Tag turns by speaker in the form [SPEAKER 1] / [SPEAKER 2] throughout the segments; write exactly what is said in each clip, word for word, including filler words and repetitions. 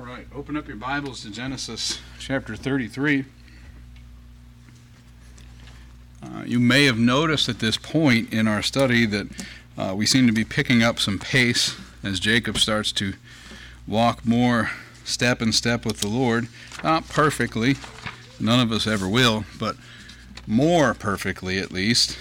[SPEAKER 1] right, open up your Bibles to Genesis chapter thirty-three. Uh, you may have noticed at this point in our study that uh, we seem to be picking up some pace as Jacob starts to walk more step in step with the Lord. Not perfectly, none of us ever will, but more perfectly at least.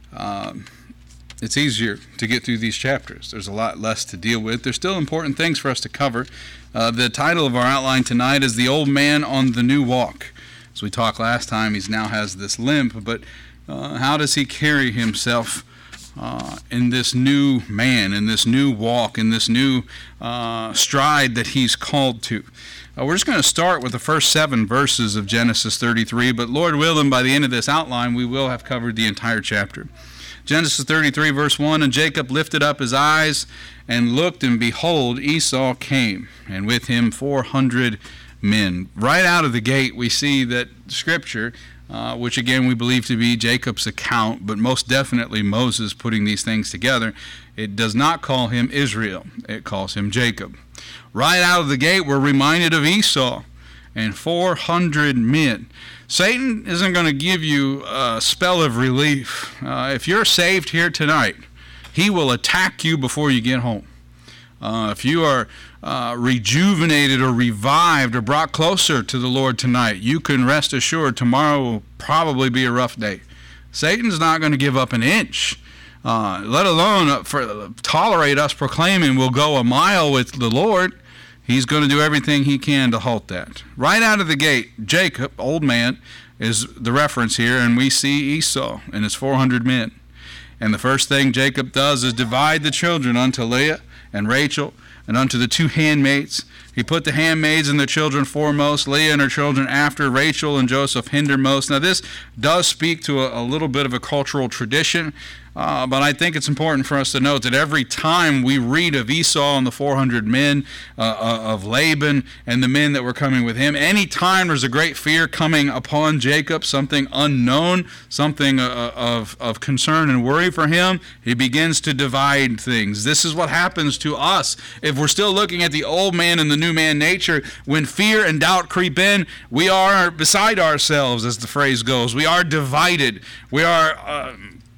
[SPEAKER 1] Um, it's easier to get through these chapters. There's a lot less to deal with. There's still important things for us to cover. Uh, the title of our outline tonight is The Old Man on the New Walk. As we talked last time, he now has this limp, but uh, how does he carry himself uh, in this new man, in this new walk, in this new uh, stride that he's called to? Uh, we're just going to start with the first seven verses of Genesis thirty-three, but Lord willing, by the end of this outline, we will have covered the entire chapter. Genesis thirty-three, verse one, and Jacob lifted up his eyes and looked, and behold, Esau came, and with him four hundred men. Right out of the gate, we see that Scripture, uh, which again we believe to be Jacob's account, but most definitely Moses putting these things together, it does not call him Israel. It calls him Jacob. Right out of the gate, we're reminded of Esau and four hundred men. Satan isn't going to give you a spell of relief. Uh, if you're saved here tonight, he will attack you before you get home. Uh, if you are uh, rejuvenated or revived or brought closer to the Lord tonight, you can rest assured tomorrow will probably be a rough day. Satan's not going to give up an inch, uh, let alone for, tolerate us proclaiming we'll go a mile with the Lord. He's going to do everything he can to halt that. Right out of the gate, Jacob, old man, is the reference here, and we see Esau and his four hundred men. And the first thing Jacob does is divide the children unto Leah and Rachel and unto the two handmaids. He put the handmaids and their children foremost, Leah and her children after, Rachel and Joseph hindermost. Now this does speak to a, a little bit of a cultural tradition, uh, but I think it's important for us to note that every time we read of Esau and the four hundred men, uh, of Laban and the men that were coming with him, any time there's a great fear coming upon Jacob, something unknown, something uh, of, of concern and worry for him, he begins to divide things. This is what happens to us if we're still looking at the old man and the new man nature. When fear and doubt creep in, we are beside ourselves, as the phrase goes. We are divided. We are uh,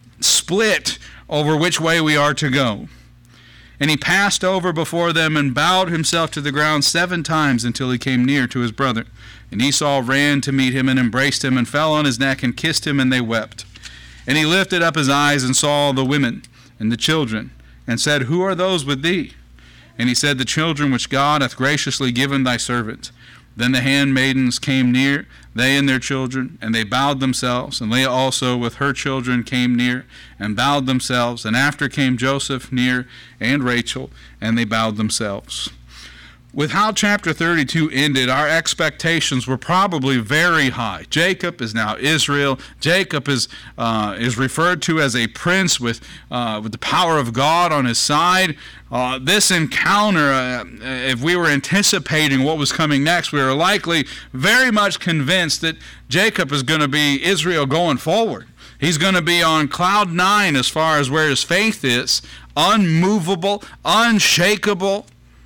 [SPEAKER 1] split over which way we are to go. And he passed over before them and bowed himself to the ground seven times until he came near to his brother. And Esau ran to meet him and embraced him and fell on his neck and kissed him, and they wept. And he lifted up his eyes and saw the women and the children and said, Who are those with thee? And he said, The children which God hath graciously given thy servant. Then the handmaidens came near, they and their children, and they bowed themselves. And Leah also with her children came near, and bowed themselves. And after came Joseph near, and Rachel, and they bowed themselves. With how chapter thirty-two ended, our expectations were probably very high. Jacob is now Israel. Jacob is uh, is referred to as a prince with uh, with the power of God on his side. Uh, this encounter, uh, if we were anticipating what was coming next, we were likely very much convinced that Jacob is going to be Israel going forward. He's going to be on cloud nine as far as where his faith is, unmovable, unshakable.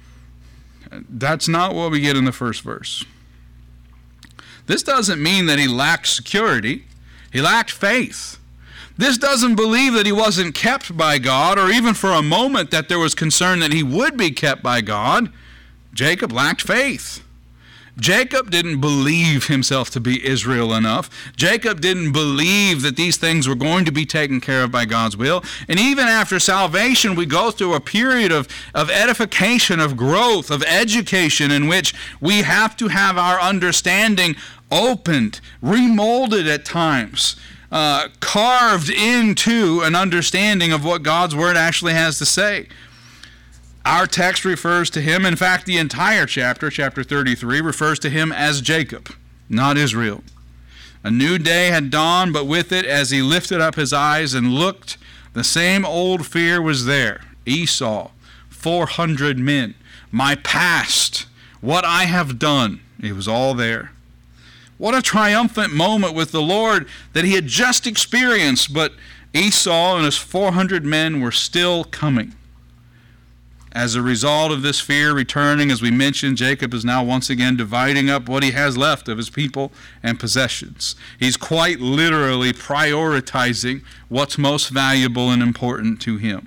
[SPEAKER 1] That's not what we get in the first verse. This doesn't mean that he lacked security. He lacked faith. This doesn't believe that he wasn't kept by God, or even for a moment that there was concern that he would be kept by God. Jacob lacked faith. Jacob didn't believe himself to be Israel enough. Jacob didn't believe that these things were going to be taken care of by God's will. And even after salvation, we go through a period of, of edification, of growth, of education, in which we have to have our understanding opened, remolded at times, uh, carved into an understanding of what God's Word actually has to say. Our text refers to him, in fact, the entire chapter, chapter thirty-three, refers to him as Jacob, not Israel. A new day had dawned, but with it, as he lifted up his eyes and looked, the same old fear was there. Esau, four hundred men, my past, what I have done, it was all there. What a triumphant moment with the Lord that he had just experienced, but Esau and his four hundred men were still coming. As a result of this fear returning, as we mentioned, Jacob is now once again dividing up what he has left of his people and possessions. He's quite literally prioritizing what's most valuable and important to him.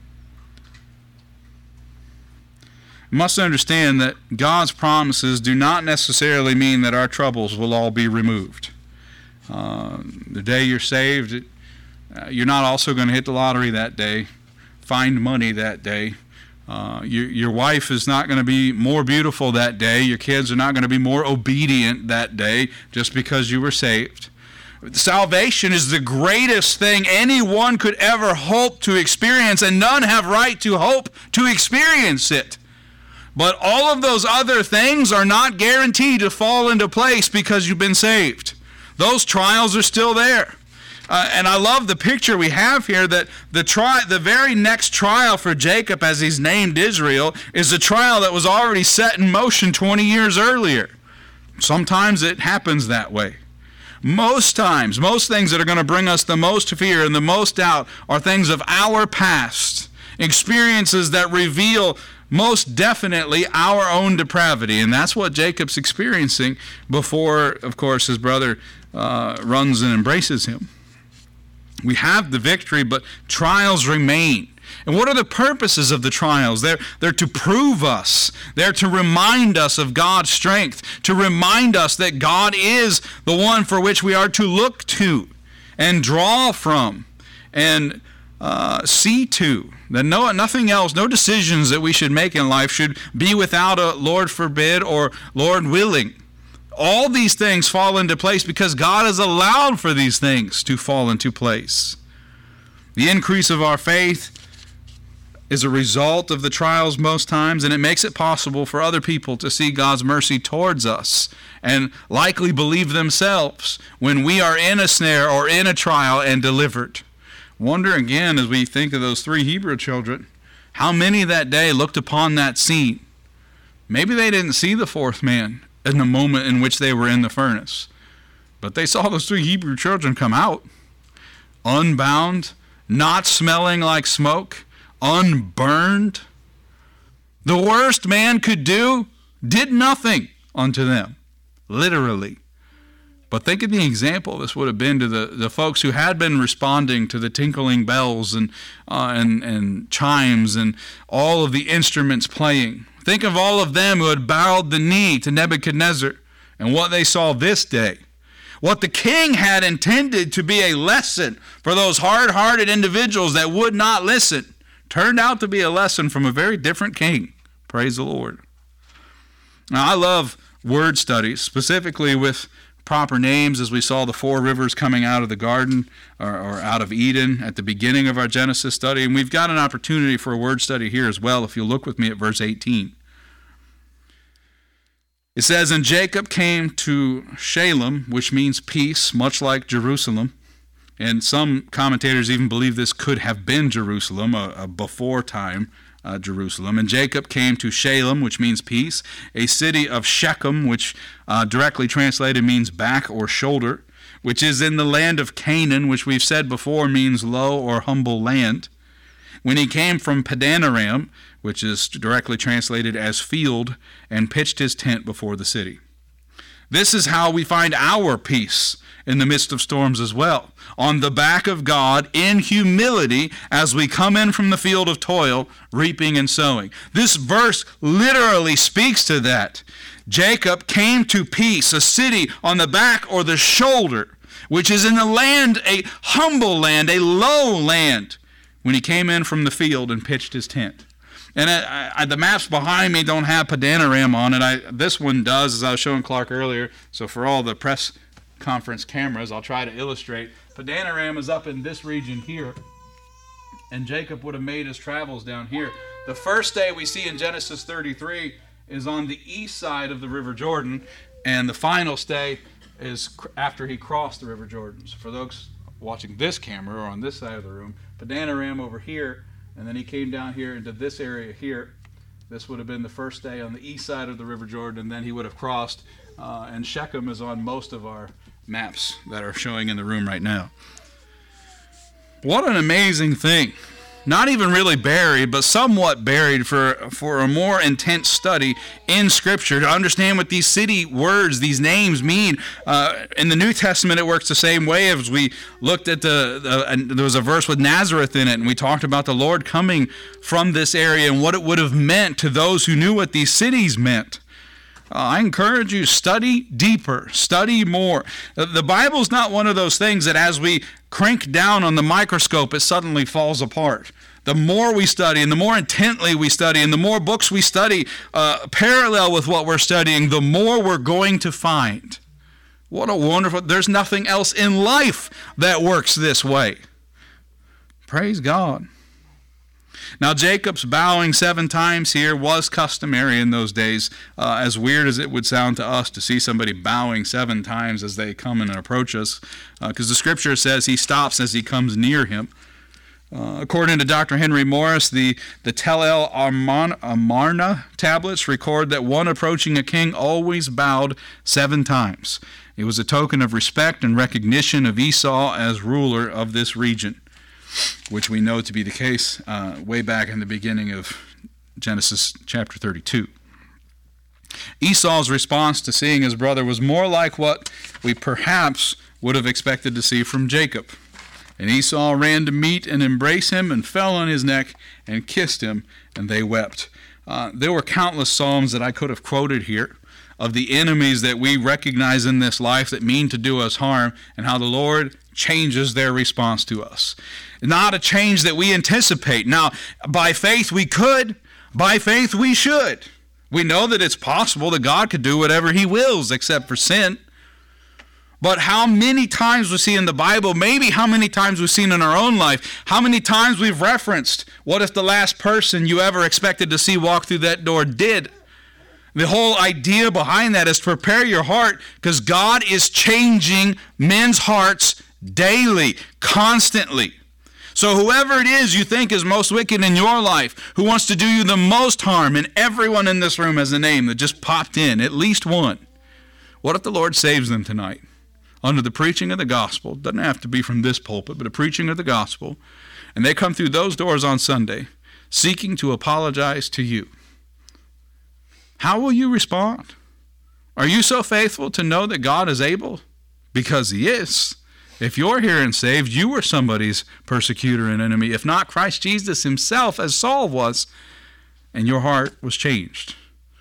[SPEAKER 1] You must understand that God's promises do not necessarily mean that our troubles will all be removed. Uh, the day you're saved, it, uh, you're not also going to hit the lottery that day, find money that day. Uh, your, your wife is not going to be more beautiful that day. Your kids are not going to be more obedient that day just because you were saved. Salvation is the greatest thing anyone could ever hope to experience, and none have right to hope to experience it. But all of those other things are not guaranteed to fall into place because you've been saved. Those trials are still there. Uh, and I love the picture we have here that the tri- the very next trial for Jacob, as he's named Israel, is a trial that was already set in motion twenty years earlier. Sometimes it happens that way. Most times, most things that are going to bring us the most fear and the most doubt are things of our past, experiences that reveal most definitely our own depravity. And that's what Jacob's experiencing before, of course, his brother uh, runs and embraces him. We have the victory, but trials remain. And what are the purposes of the trials? They're, they're to prove us. They're to remind us of God's strength, to remind us that God is the one for which we are to look to and draw from and uh, see to. That no, nothing else, no decisions that we should make in life should be without a Lord forbid or Lord willing. All these things fall into place because God has allowed for these things to fall into place. The increase of our faith is a result of the trials most times, and it makes it possible for other people to see God's mercy towards us and likely believe themselves when we are in a snare or in a trial and delivered. Wonder again, as we think of those three Hebrew children, how many that day looked upon that scene. Maybe they didn't see the fourth man in the moment in which they were in the furnace, but they saw those three Hebrew children come out, unbound, not smelling like smoke, unburned. The worst man could do did nothing unto them, literally. But think of the example this would have been to the, the folks who had been responding to the tinkling bells and, uh, and, and chimes and all of the instruments playing. Think of all of them who had bowed the knee to Nebuchadnezzar and what they saw this day. What the king had intended to be a lesson for those hard-hearted individuals that would not listen turned out to be a lesson from a very different king. Praise the Lord. Now, I love word studies, specifically with proper names, as we saw the four rivers coming out of the garden or, or out of Eden at the beginning of our Genesis study. And we've got an opportunity for a word study here as well, if you'll look with me at verse eighteen. It says, "And Jacob came to Shalem," which means peace, much like Jerusalem. And some commentators even believe this could have been Jerusalem, a, a before time uh, Jerusalem. "And Jacob came to Shalem," which means peace, "a city of Shechem," which uh, directly translated means back or shoulder, which is in the land of Canaan, which we've said before means low or humble land. "When he came from Padanaram," which is directly translated as field, "and pitched his tent before the city." This is how we find our peace in the midst of storms as well. On the back of God, in humility, as we come in from the field of toil, reaping and sowing. This verse literally speaks to that. Jacob came to peace, a city on the back or the shoulder, which is in the land, a humble land, a low land, when he came in from the field and pitched his tent. And I, I, the maps behind me don't have Padanaram on it. I, this one does, as I was showing Clark earlier. So for all the press conference cameras, I'll try to illustrate. Padanaram is up in this region here, and Jacob would have made his travels down here. The first day we see in Genesis thirty-three is on the east side of the River Jordan, and the final stay is after he crossed the River Jordan. So for those watching this camera or on this side of the room, Padanaram over here, and then he came down here into this area here. This would have been the first day on the east side of the River Jordan, and then he would have crossed, uh, and Shechem is on most of our maps that are showing in the room right now. What an amazing thing not even really buried, but somewhat buried for, for a more intense study in Scripture to understand what these city words, these names mean. Uh, in the New Testament, it works the same way. As we looked at the, the and there was a verse with Nazareth in it, and we talked about the Lord coming from this area and what it would have meant to those who knew what these cities meant. Uh, I encourage you, study deeper, study more. The Bible's not one of those things that as we crank down on the microscope, it suddenly falls apart. The more we study and the more intently we study and the more books we study uh, parallel with what we're studying, the more we're going to find. What a wonderful, there's nothing else in life that works this way. Praise God. Now, Jacob's bowing seven times here was customary in those days, uh, as weird as it would sound to us to see somebody bowing seven times as they come and approach us, because uh, the Scripture says he stops as he comes near him. Uh, according to Doctor Henry Morris, the, the Tel El Amarna tablets record that one approaching a king always bowed seven times. It was a token of respect and recognition of Esau as ruler of this region, which we know to be the case uh, way back in the beginning of Genesis chapter thirty-two. Esau's response to seeing his brother was more like what we perhaps would have expected to see from Jacob. And Esau ran to meet and embrace him and fell on his neck and kissed him, and they wept. Uh, there were countless psalms that I could have quoted here of the enemies that we recognize in this life that mean to do us harm, and how the Lord changes their response to us. Not a change that we anticipate. Now, by faith we could, by faith we should. We know that it's possible that God could do whatever he wills except for sin. But how many times we see in the Bible, maybe how many times we've seen in our own life, how many times we've referenced, what if the last person you ever expected to see walk through that door did? The whole idea behind that is to prepare your heart, because God is changing men's hearts daily, constantly. So whoever it is you think is most wicked in your life, who wants to do you the most harm, and everyone in this room has a name that just popped in, at least one. What if the Lord saves them tonight? Under the preaching of the gospel, doesn't have to be from this pulpit, but a preaching of the gospel, and they come through those doors on Sunday, seeking to apologize to you. How will you respond? Are you so faithful to know that God is able? Because he is. If you're here and saved, you were somebody's persecutor and enemy. If not, Christ Jesus himself, as Saul was, and your heart was changed.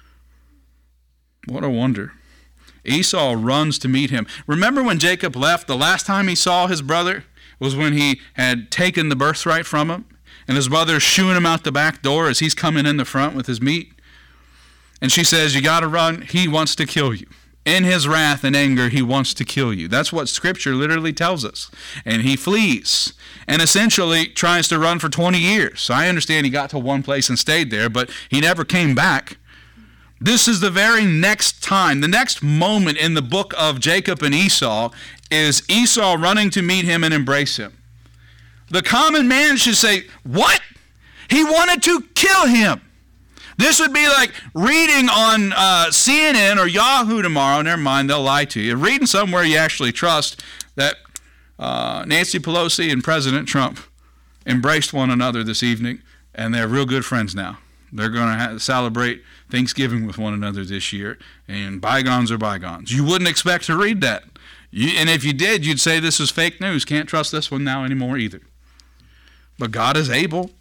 [SPEAKER 1] What a wonder. Esau runs to meet him. Remember when Jacob left, the last time he saw his brother was when he had taken the birthright from him, and his brother's shooing him out the back door as he's coming in the front with his meat. And she says, you got to run. He wants to kill you. In his wrath and anger, he wants to kill you. That's what Scripture literally tells us. And he flees and essentially tries to run for twenty years. So I understand he got to one place and stayed there, but he never came back. This is the very next time, the next moment in the book of Jacob and Esau is Esau running to meet him and embrace him. The common man should say, what? He wanted to kill him. This would be like reading on uh, C N N or Yahoo tomorrow. Never mind, they'll lie to you. Reading somewhere you actually trust that uh, Nancy Pelosi and President Trump embraced one another this evening, and they're real good friends now. They're going to ha- celebrate Thanksgiving with one another this year, and bygones are bygones. You wouldn't expect to read that. You, and if you did, you'd say this is fake news. Can't trust this one now anymore either. But God is able.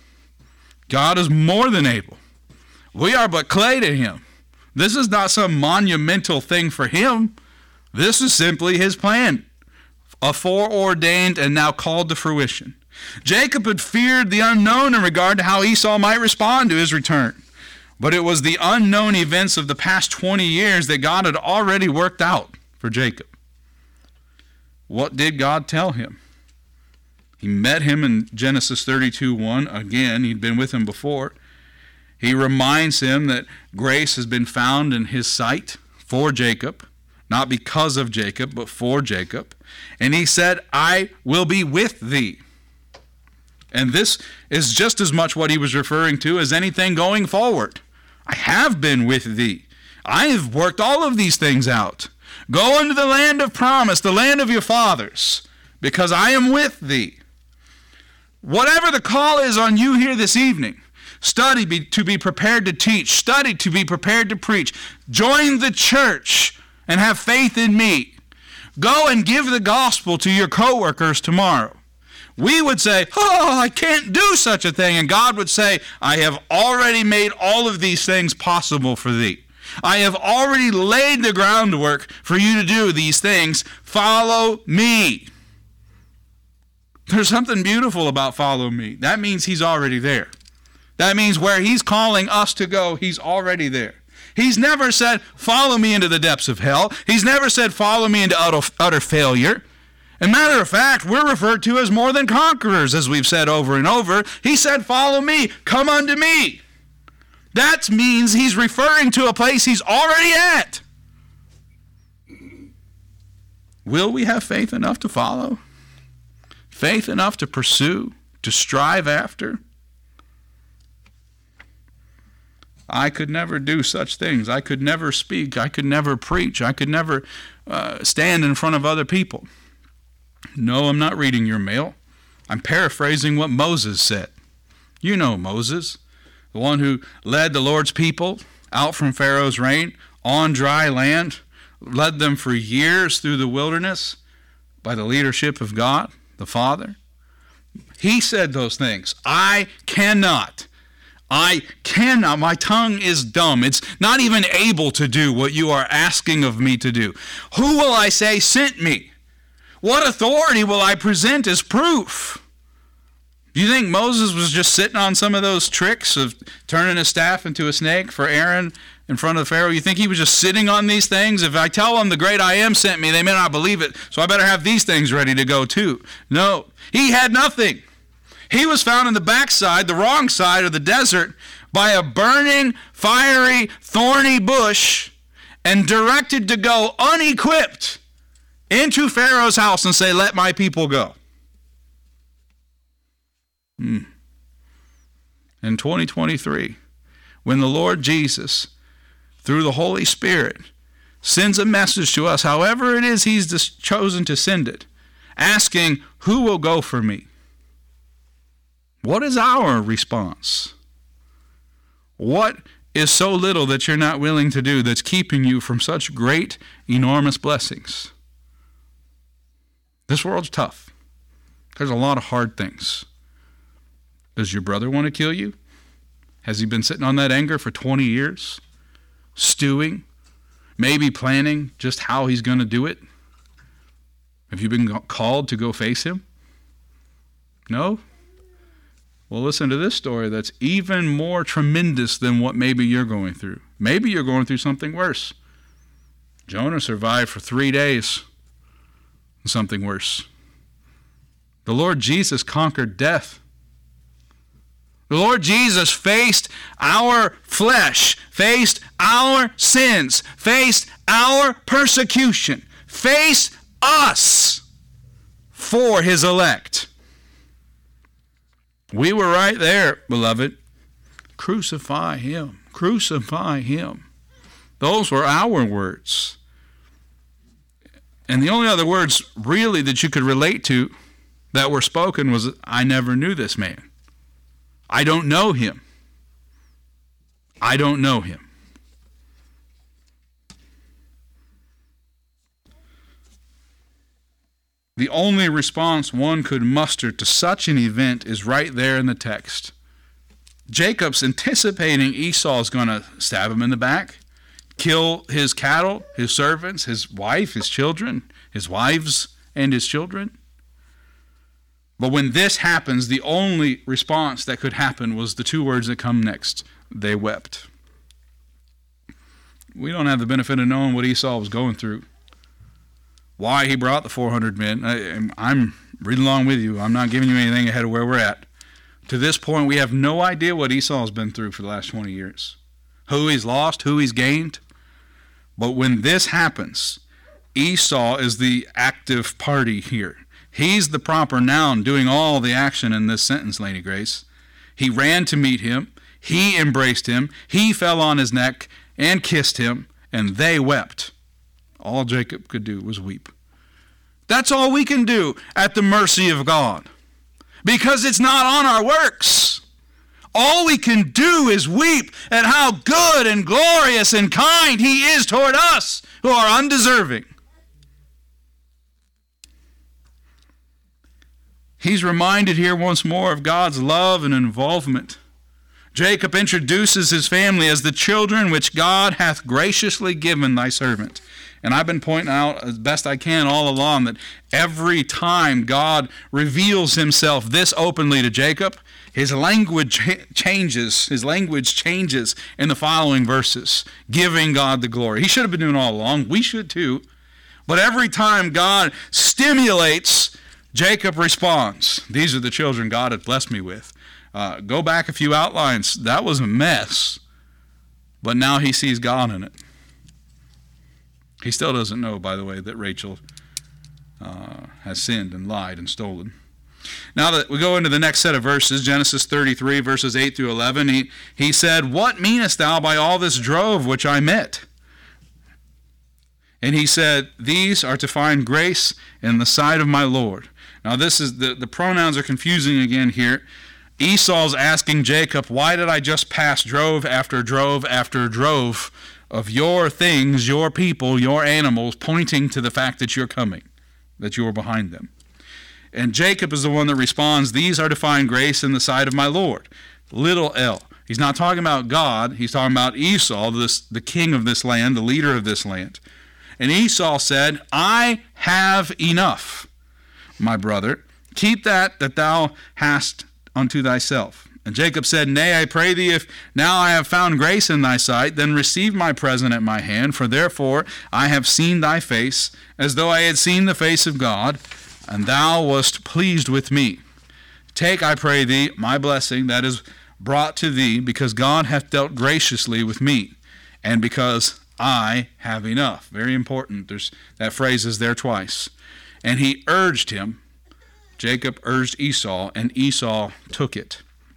[SPEAKER 1] God is more than able. We are but clay to him. This is not some monumental thing for him. This is simply his plan, a foreordained and now called to fruition. Jacob had feared the unknown in regard to how Esau might respond to his return. But it was the unknown events of the past twenty years that God had already worked out for Jacob. What did God tell him? He met him in Genesis thirty-two one. Again, he'd been with him before. He reminds him that grace has been found in his sight for Jacob, not because of Jacob, but for Jacob. And he said, I will be with thee. And this is just as much what he was referring to as anything going forward. I have been with thee. I have worked all of these things out. Go into the land of promise, the land of your fathers, because I am with thee. Whatever the call is on you here this evening, study be, to be prepared to teach, study to be prepared to preach, join the church and have faith in me. Go and give the gospel to your coworkers tomorrow. We would say, oh, I can't do such a thing. And God would say, I have already made all of these things possible for thee. I have already laid the groundwork for you to do these things. Follow me. There's something beautiful about follow me. That means he's already there. That means where he's calling us to go, he's already there. He's never said, follow me into the depths of hell. He's never said, follow me into utter, utter failure. As a matter of fact, we're referred to as more than conquerors, as we've said over and over. He said, follow me, come unto me. That means he's referring to a place he's already at. Will we have faith enough to follow? Faith enough to pursue, to strive after? I could never do such things. I could never speak. I could never preach. I could never uh, stand in front of other people. No, I'm not reading your mail. I'm paraphrasing what Moses said. You know Moses, the one who led the Lord's people out from Pharaoh's reign on dry land, led them for years through the wilderness by the leadership of God, the Father. He said those things. I cannot. I cannot. My tongue is dumb. It's not even able to do what you are asking of me to do. Who will I say sent me? What authority will I present as proof? Do you think Moses was just sitting on some of those tricks of turning a staff into a snake for Aaron in front of Pharaoh? You think he was just sitting on these things? If I tell them the great I am sent me, they may not believe it, so I better have these things ready to go too. No, he had nothing. He was found in the backside, the wrong side of the desert, by a burning, fiery, thorny bush and directed to go unequipped into Pharaoh's house and say, let my people go. Hmm. In twenty twenty-three, when the Lord Jesus, through the Holy Spirit, sends a message to us, however it is he's chosen to send it, asking, who will go for me? What is our response? What is so little that you're not willing to do that's keeping you from such great, enormous blessings? This world's tough. There's a lot of hard things. Does your brother want to kill you? Has he been sitting on that anger for twenty years? Stewing? Maybe planning just how he's going to do it? Have you been called to go face him? No? Well, listen to this story that's even more tremendous than what maybe you're going through. Maybe you're going through something worse. Jonah survived for three days. Something worse. The Lord Jesus conquered death. The Lord Jesus faced our flesh, faced our sins, faced our persecution, faced us for his elect. We were right there, beloved. Crucify him. Crucify him. Those were our words. And the only other words really that you could relate to that were spoken was, I never knew this man. I don't know him. I don't know him. The only response one could muster to such an event is right there in the text. Jacob's anticipating Esau's going to stab him in the back, kill his cattle, his servants, his wife, his children, his wives, and his children. But when this happens, the only response that could happen was the two words that come next. They wept. We don't have the benefit of knowing what Esau was going through, why he brought the four hundred men. I, I'm reading along with you. I'm not giving you anything ahead of where we're at. To this point, we have no idea what Esau's been through for the last twenty years. Who he's lost, who he's gained. But when this happens, Esau is the active party here. He's the proper noun doing all the action in this sentence, Lady Grace. He ran to meet him. He embraced him. He fell on his neck and kissed him, and they wept. All Jacob could do was weep. That's all we can do at the mercy of God. because it's not on our works. All we can do is weep at how good and glorious and kind he is toward us who are undeserving. He's reminded here once more of God's love and involvement. Jacob introduces his family as the children which God hath graciously given thy servant. And I've been pointing out as best I can all along that every time God reveals himself this openly to Jacob, his language changes. His language changes in the following verses, giving God the glory. He should have been doing it all along. We should too. But every time God stimulates, Jacob responds. These are the children God had blessed me with. Uh, go back a few outlines. That was a mess. But now he sees God in it. He still doesn't know, by the way, that Rachel uh, has sinned and lied and stolen. Now that we go into the next set of verses, Genesis thirty-three, verses eight through eleven, he, he said, "What meanest thou by all this drove which I met?" And he said, "These are to find grace in the sight of my Lord." Now this is, the, the pronouns are confusing again here. Esau's asking Jacob, "Why did I just pass drove after drove after drove of your things, your people, your animals, pointing to the fact that you're coming, that you are behind them?" And Jacob is the one that responds, "These are to find grace in the sight of my Lord." Little L. He's not talking about God. He's talking about Esau, this, the king of this land, the leader of this land. And Esau said, "I have enough, my brother. Keep that that thou hast unto thyself." And Jacob said, "Nay, I pray thee, if now I have found grace in thy sight, then receive my present at my hand, for therefore I have seen thy face, as though I had seen the face of God, and thou wast pleased with me. Take, I pray thee, my blessing that is brought to thee, because God hath dealt graciously with me, and because I have enough." Very important. There's that phrase is there twice. And he urged him. Jacob urged Esau, and Esau took it.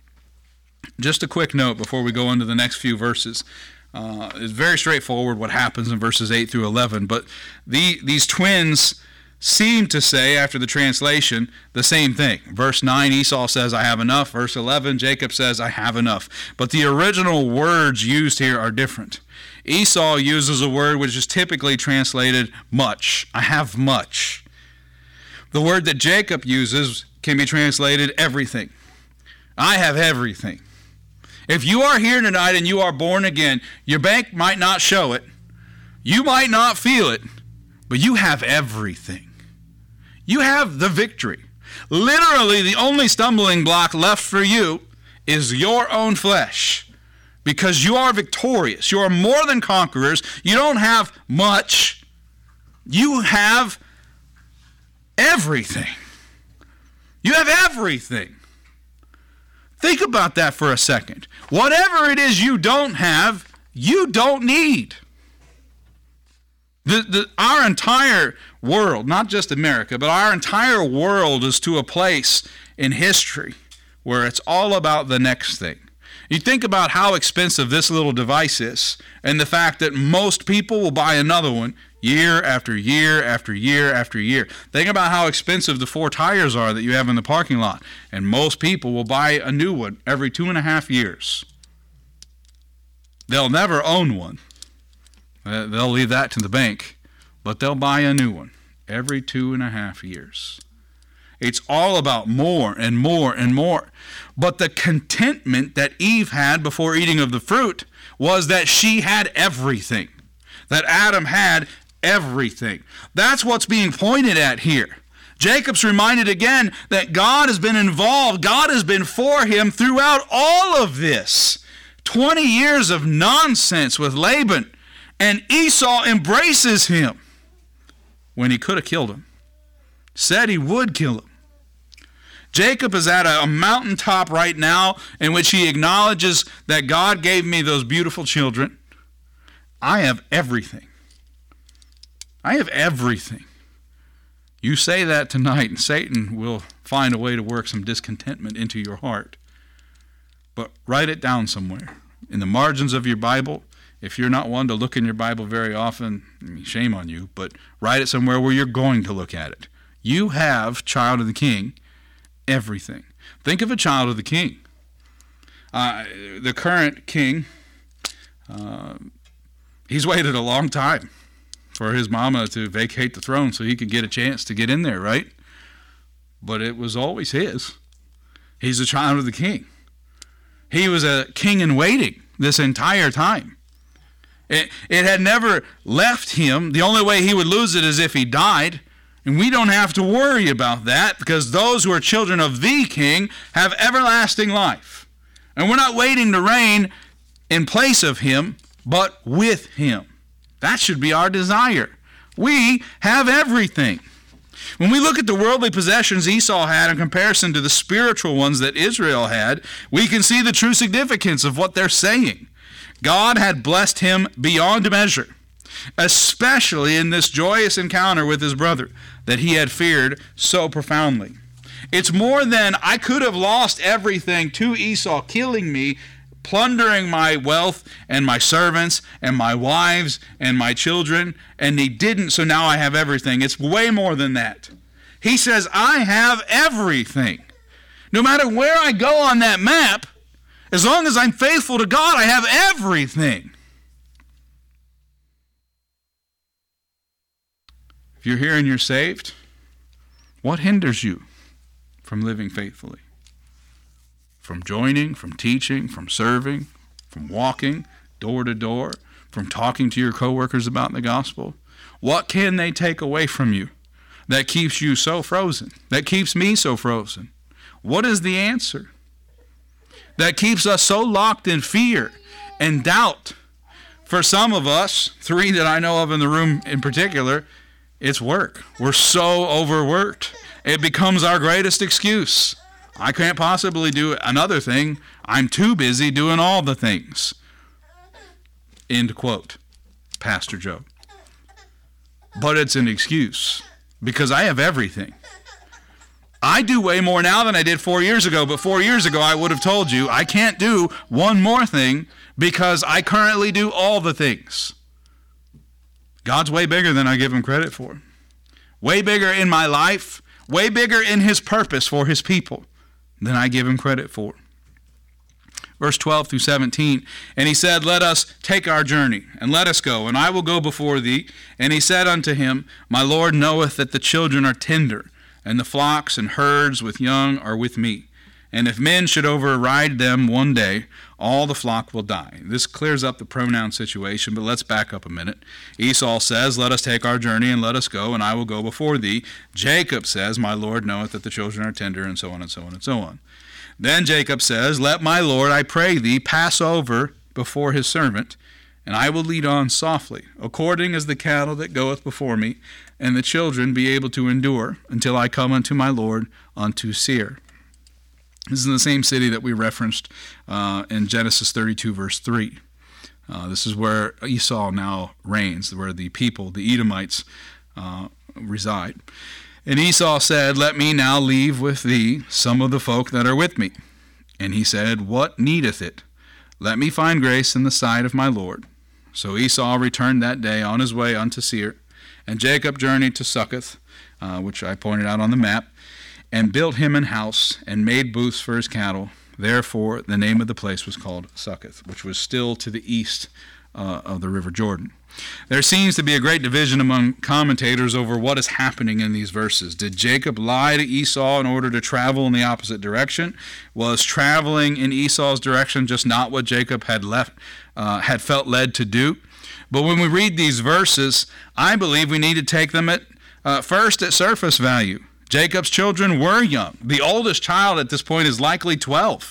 [SPEAKER 1] Just a quick note before we go into the next few verses. Uh, it's very straightforward what happens in verses eight through eleven, but the, these twins seem to say, after the translation, the same thing. Verse nine, Esau says, "I have enough." Verse eleven, Jacob says, "I have enough." But the original words used here are different. Esau uses a word which is typically translated much. "I have much." The word that Jacob uses can be translated everything. "I have everything." If you are here tonight and you are born again, your bank might not show it. You might not feel it, but you have everything. You have the victory. Literally, the only stumbling block left for you is your own flesh, because you are victorious. You are more than conquerors. You don't have much. You have everything. You have everything. Think about that for a second. Whatever it is you don't have, you don't need. The, the, our entire world, not just America, but our entire world is to a place in history where it's all about the next thing. You think about how expensive this little device is, and the fact that most people will buy another one year after year after year after year. Think about how expensive the four tires are that you have in the parking lot, and most people will buy a new one every two and a half years. They'll never own one. They'll leave that to the bank, but they'll buy a new one every two and a half years. It's all about more and more and more. But the contentment that Eve had before eating of the fruit was that she had everything, that Adam had everything. That's what's being pointed at here. Jacob's reminded again that God has been involved. God has been for him throughout all of this. twenty years of nonsense with Laban, and Esau embraces him when he could have killed him. Said he would kill him. Jacob is at a mountaintop right now in which he acknowledges that God gave me those beautiful children. I have everything. I have everything. You say that tonight, and Satan will find a way to work some discontentment into your heart. But write it down somewhere. In the margins of your Bible. If you're not one to look in your Bible very often, I mean, shame on you, but write it somewhere where you're going to look at it. You have, child of the King, everything. Think of a child of the king. Uh, the current king, uh, he's waited a long time for his mama to vacate the throne so he could get a chance to get in there, right? But it was always his. He's a child of the king. He was a king in waiting this entire time. It, it had never left him. The only way he would lose it is if he died. And we don't have to worry about that because those who are children of the king have everlasting life. And we're not waiting to reign in place of him, but with him. That should be our desire. We have everything. When we look at the worldly possessions Esau had in comparison to the spiritual ones that Israel had, we can see the true significance of what they're saying. God had blessed him beyond measure, especially in this joyous encounter with his brother that he had feared so profoundly. It's more than I could have lost everything to Esau killing me, plundering my wealth and my servants and my wives and my children, and he didn't, so now I have everything. It's way more than that. He says, I have everything. No matter where I go on that map, as long as I'm faithful to God, I have everything. If you're here and you're saved, what hinders you from living faithfully? From joining, from teaching, from serving, from walking door to door, from talking to your coworkers about the gospel? What can they take away from you that keeps you so frozen, that keeps me so frozen? What is the answer? That keeps us so locked in fear and doubt. For some of us, three that I know of in the room in particular, it's work. We're so overworked. It becomes our greatest excuse. I can't possibly do another thing. I'm too busy doing all the things. End quote. Pastor Joe. But it's an excuse because I have everything. I do way more now than I did four years ago, but four years ago I would have told you I can't do one more thing because I currently do all the things. God's way bigger than I give him credit for. Way bigger in my life, way bigger in his purpose for his people than I give him credit for. Verse twelve through seventeen, and he said, let us take our journey, and let us go, and I will go before thee. And he said unto him, my Lord knoweth that the children are tender, and the flocks and herds with young are with me. And if men should override them one day, all the flock will die. This clears up the pronoun situation, but let's back up a minute. Esau says, let us take our journey and let us go, and I will go before thee. Jacob says, my Lord knoweth that the children are tender, and so on and so on and so on. Then Jacob says, let my Lord, I pray thee, pass over before his servant, and I will lead on softly, according as the cattle that goeth before me, and the children be able to endure, until I come unto my Lord unto Seir. This is in the same city that we referenced uh, in Genesis thirty-two, verse three. Uh, this is where Esau now reigns, where the people, the Edomites, uh, reside. And Esau said, let me now leave with thee some of the folk that are with me. And he said, what needeth it? Let me find grace in the sight of my Lord. So Esau returned that day on his way unto Seir, and Jacob journeyed to Succoth, uh, which I pointed out on the map, and built him an house, and made booths for his cattle. Therefore the name of the place was called Succoth, which was still to the east uh, of the river Jordan. There seems to be a great division among commentators over what is happening in these verses. Did Jacob lie to Esau in order to travel in the opposite direction? Was traveling in Esau's direction just not what Jacob had left, uh, had felt led to do? But when we read these verses, I believe we need to take them at uh, first at surface value. Jacob's children were young. The oldest child at this point is likely twelve.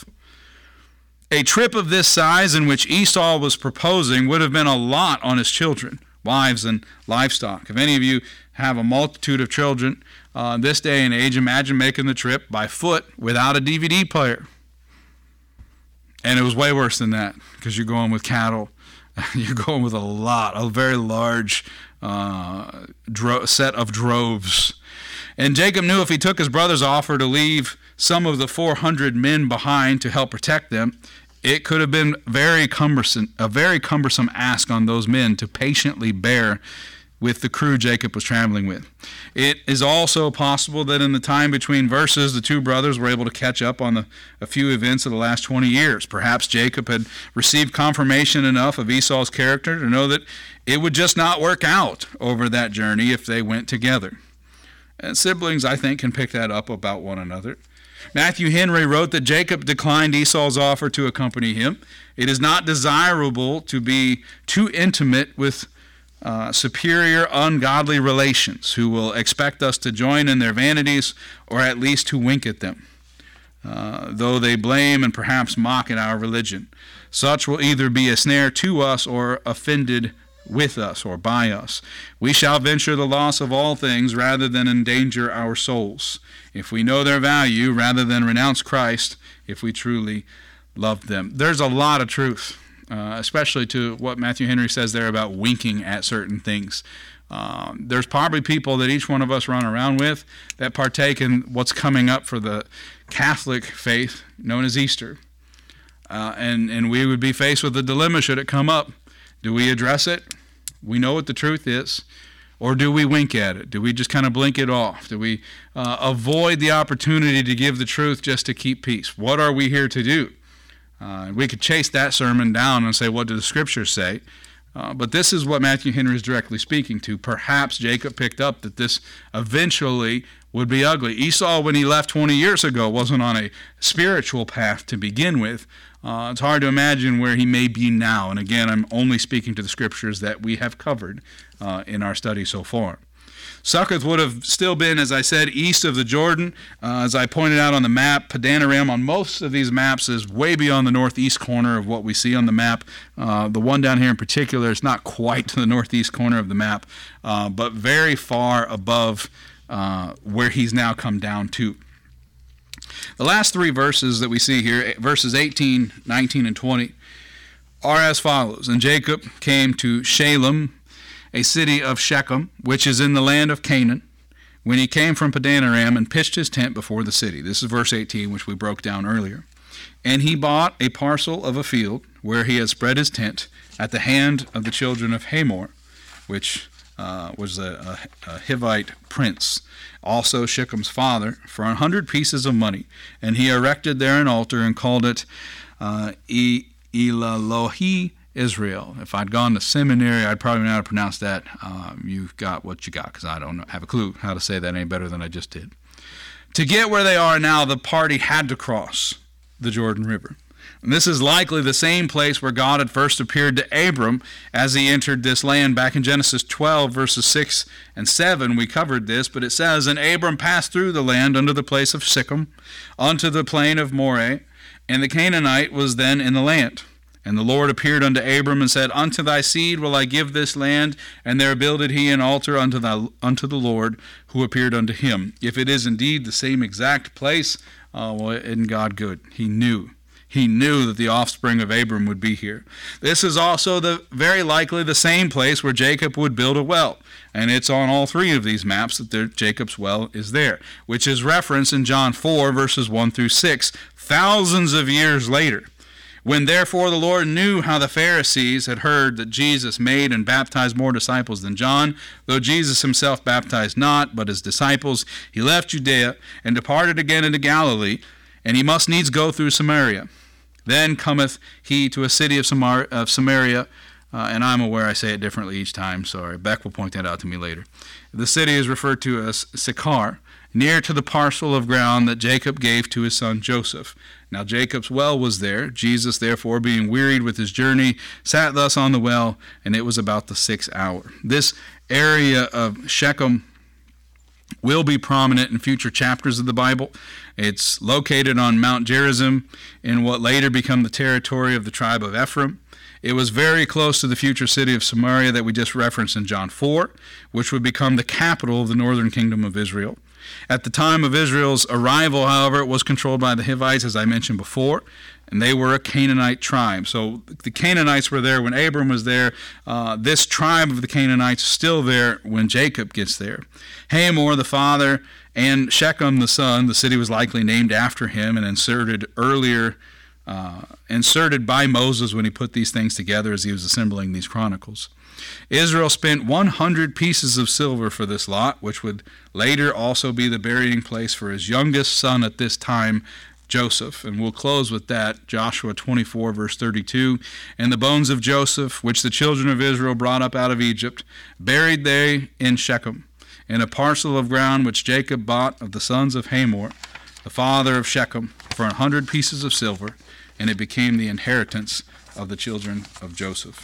[SPEAKER 1] A trip of this size in which Esau was proposing would have been a lot on his children, wives, and livestock. If any of you have a multitude of children uh, this day and age, imagine making the trip by foot without a D V D player. And it was way worse than that because you're going with cattle. You're going with a lot, a very large uh, dro- set of droves. And Jacob knew if he took his brother's offer to leave some of the four hundred men behind to help protect them, it could have been very cumbersome, a very cumbersome ask on those men to patiently bear with the crew Jacob was traveling with. It is also possible that in the time between verses, the two brothers were able to catch up on the, a few events of the last twenty years. Perhaps Jacob had received confirmation enough of Esau's character to know that it would just not work out over that journey if they went together. And siblings, I think, can pick that up about one another. Matthew Henry wrote that Jacob declined Esau's offer to accompany him. It is not desirable to be too intimate with uh, superior ungodly relations who will expect us to join in their vanities or at least to wink at them, uh, though they blame and perhaps mock at our religion. Such will either be a snare to us or offended with us or by us. We shall venture the loss of all things rather than endanger our souls, if we know their value, rather than renounce Christ, if we truly love them. There's a lot of truth, uh, especially to what Matthew Henry says there about winking at certain things. Um, there's probably people that each one of us run around with that partake in what's coming up for the Catholic faith, known as Easter. Uh, and, and we would be faced with a dilemma should it come up. Do we address it? We know what the truth is. Or do we wink at it? Do we just kind of blink it off? Do we uh, avoid the opportunity to give the truth just to keep peace? What are we here to do? Uh, we could chase that sermon down and say, what do the Scriptures say? Uh, but this is what Matthew Henry is directly speaking to. Perhaps Jacob picked up that this eventually would be ugly. Esau, when he left twenty years ago, wasn't on a spiritual path to begin with. Uh, it's hard to imagine where he may be now. And again, I'm only speaking to the Scriptures that we have covered uh, in our study so far. Succoth would have still been, as I said, east of the Jordan. Uh, as I pointed out on the map, Padanaram on most of these maps is way beyond the northeast corner of what we see on the map. Uh, the one down here in particular is not quite to the northeast corner of the map, uh, but very far above uh, where he's now come down to. The last three verses that we see here, verses eighteen, nineteen, and twenty, are as follows. And Jacob came to Shalem, a city of Shechem, which is in the land of Canaan, when he came from Padanaram and pitched his tent before the city. This is verse eighteen, which we broke down earlier. And he bought a parcel of a field where he had spread his tent at the hand of the children of Hamor, which uh, was a, a, a Hivite prince, also Shechem's father, for a hundred pieces of money. And he erected there an altar and called it uh, Elalohi Israel. If I'd gone to seminary, I'd probably know how to pronounce that. Um, you've got what you got, because I don't have a clue how to say that any better than I just did. To get where they are now, the party had to cross the Jordan River. And this is likely the same place where God had first appeared to Abram as he entered this land. Back in Genesis twelve, verses six and seven, we covered this, but it says, And Abram passed through the land unto the place of Shechem, unto the plain of Moreh, and the Canaanite was then in the land. And the Lord appeared unto Abram and said, Unto thy seed will I give this land. And there builded he an altar unto, thy, unto the Lord, who appeared unto him. If it is indeed the same exact place, uh, well, isn't God good? He knew. He knew that the offspring of Abram would be here. This is also the very likely the same place where Jacob would build a well. And it's on all three of these maps that there, Jacob's well is there, which is referenced in John four, verses one through six, thousands of years later. When therefore the Lord knew how the Pharisees had heard that Jesus made and baptized more disciples than John, though Jesus himself baptized not, but his disciples, he left Judea and departed again into Galilee, and he must needs go through Samaria. Then cometh he to a city of, Samar- of Samaria, uh, and I'm aware I say it differently each time, sorry. Beck will point that out to me later. The city is referred to as Sychar, near to the parcel of ground that Jacob gave to his son Joseph. Now Jacob's well was there. Jesus, therefore, being wearied with his journey, sat thus on the well, and it was about the sixth hour. This area of Shechem will be prominent in future chapters of the Bible. It's located on Mount Gerizim in what later became the territory of the tribe of Ephraim. It was very close to the future city of Samaria that we just referenced in John four, which would become the capital of the northern kingdom of Israel. At the time of Israel's arrival, however, it was controlled by the Hivites, as I mentioned before, and they were a Canaanite tribe. So the Canaanites were there when Abram was there. Uh, this tribe of the Canaanites is still there when Jacob gets there. Hamor, the father, and Shechem, the son, the city was likely named after him and inserted earlier, uh, inserted by Moses when he put these things together as he was assembling these chronicles. Israel spent one hundred pieces of silver for this lot, which would later also be the burying place for his youngest son at this time, Joseph. And we'll close with that, Joshua twenty-four, verse thirty-two. And the bones of Joseph, which the children of Israel brought up out of Egypt, buried they in Shechem, in a parcel of ground which Jacob bought of the sons of Hamor, the father of Shechem, for a hundred pieces of silver, and it became the inheritance of the children of Joseph.